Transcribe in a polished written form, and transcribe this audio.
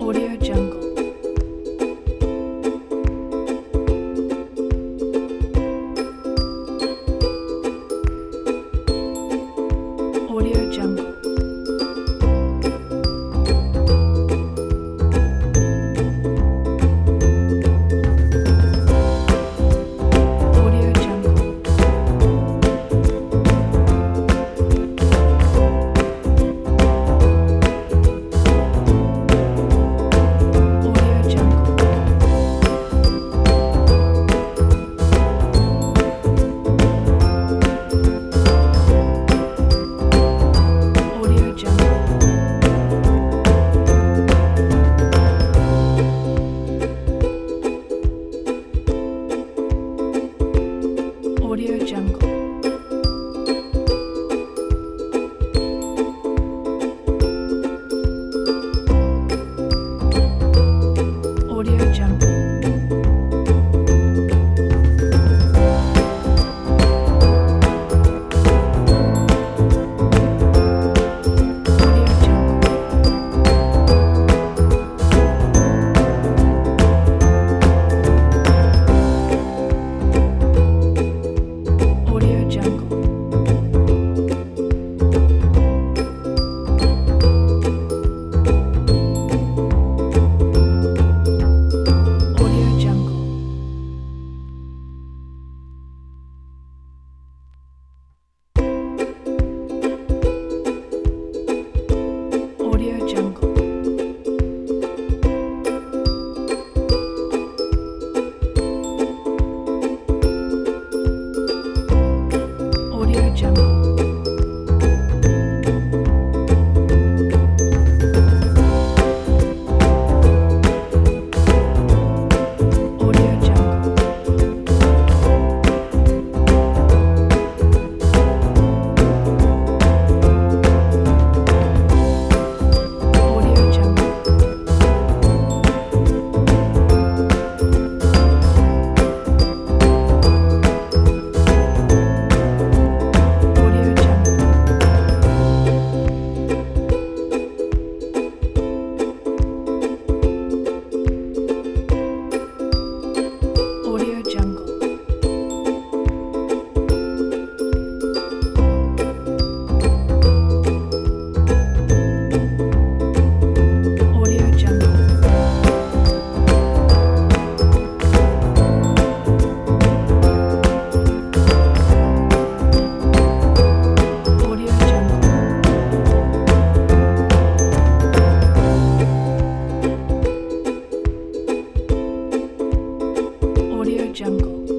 Audio Jungle. Audio Jungle. Audio Jungle. Audio Jungle. Audio Jungle. Audio Jungle. Audio Jungle. Audio Jungle. Audio Jungle. Audio Jungle. Audio Jungle. Audio Jungle. Audio Jungle. Audio Jungle. Audio Jungle. Audio Jungle. Audio Jungle. Audio Jungle. Audio Jungle.